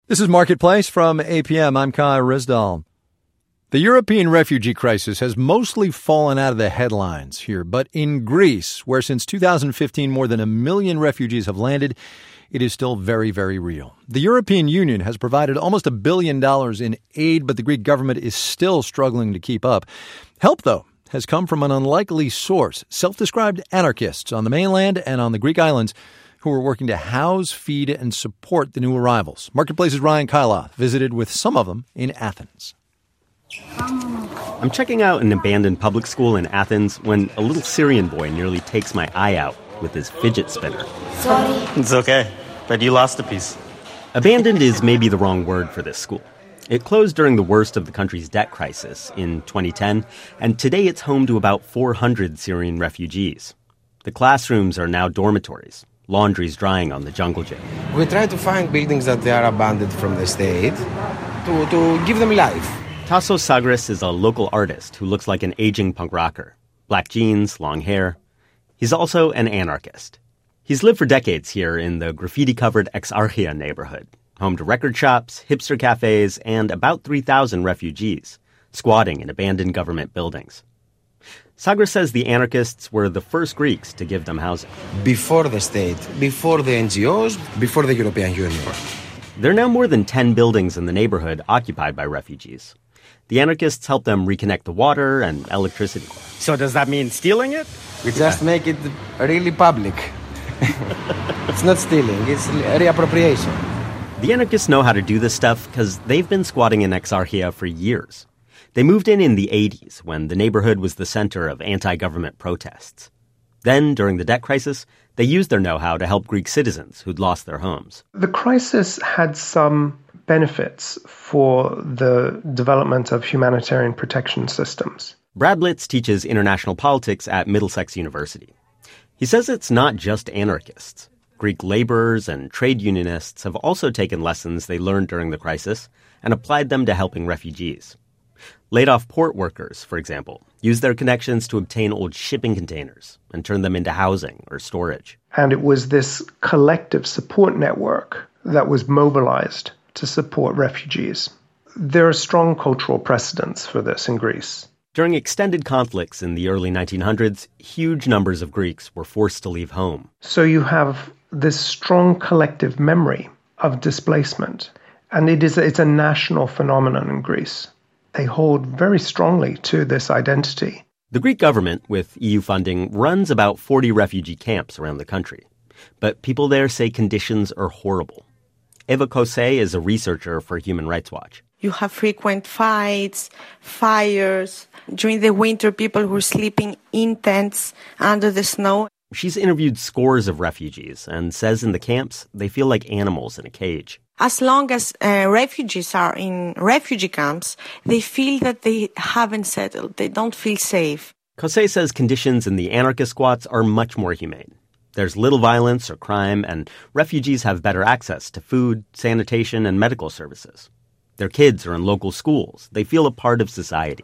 This is Marketplace from APM. I'm Kai Rizdal. The European refugee crisis has mostly fallen out of the headlines here, but in Greece, where since 2015 more than 1 million refugees have landed, it is still very, very real. The European Union has provided almost $1 billion in aid, but the Greek government is still struggling to keep up. Help, though, has come from an unlikely source, self-described anarchists on the mainland and on the Greek islands who are working to house, feed, and support the new arrivals. Marketplace's Ryan Kailath visited with some of them in Athens. I'm checking out an abandoned public school in Athens when a little Syrian boy nearly takes my eye out with his fidget spinner. Sorry. It's okay, but you lost a piece. Abandoned is maybe the wrong word for this school. It closed during the worst of the country's debt crisis in 2010, and today it's home to about 400 Syrian refugees. The classrooms are now dormitories. Laundry's drying on the jungle gym. We try to find buildings that they are abandoned from the state to give them life. Tassos Sagris is a local artist who looks like an aging punk rocker. Black jeans, long hair. He's also an anarchist. He's lived for decades here in the graffiti-covered Exarchia neighborhood, home to record shops, hipster cafes, and about 3,000 refugees, squatting in abandoned government buildings. Sagris says the anarchists were the first Greeks to give them housing. Before the state, before the NGOs, before the European Union. There are now more than 10 buildings in the neighborhood occupied by refugees. The anarchists help them reconnect the water and electricity. So does that mean stealing it? We just make it really public. It's not stealing, it's reappropriation. The anarchists know how to do this stuff because they've been squatting in Exarchia for years. They moved in the 80s when the neighborhood was the center of anti-government protests. Then, during the debt crisis, they used their know-how to help Greek citizens who'd lost their homes. The crisis had some benefits for the development of humanitarian protection systems. Brad Blitz teaches international politics at Middlesex University. He says it's not just anarchists. Greek laborers and trade unionists have also taken lessons they learned during the crisis and applied them to helping refugees. Laid-off port workers, for example, used their connections to obtain old shipping containers and turn them into housing or storage. And it was this collective support network that was mobilized to support refugees. There are strong cultural precedents for this in Greece. During extended conflicts in the early 1900s, huge numbers of Greeks were forced to leave home. So you have this strong collective memory of displacement, and it's a national phenomenon in Greece. They hold very strongly to this identity. The Greek government, with EU funding, runs about 40 refugee camps around the country. But people there say conditions are horrible. Eva Kosei is a researcher for Human Rights Watch. You have frequent fights, fires. During the winter, people who are sleeping in tents under the snow. She's interviewed scores of refugees and says in the camps, they feel like animals in a cage. As long as refugees are in refugee camps, they feel that they haven't settled. They don't feel safe. Kosei says conditions in the anarchist squats are much more humane. There's little violence or crime, and refugees have better access to food, sanitation, and medical services. Their kids are in local schools. They feel a part of society.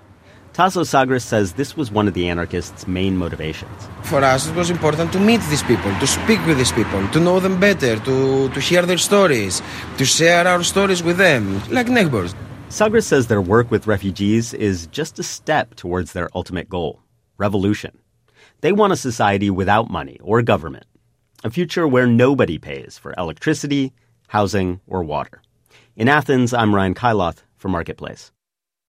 Tassos Sagris says this was one of the anarchists' main motivations. For us, it was important to meet these people, to speak with these people, to know them better, to hear their stories, to share our stories with them, like neighbors. Sagris says their work with refugees is just a step towards their ultimate goal, revolution. They want a society without money or government, a future where nobody pays for electricity, housing, or water. In Athens, I'm Ryan Kailath for Marketplace.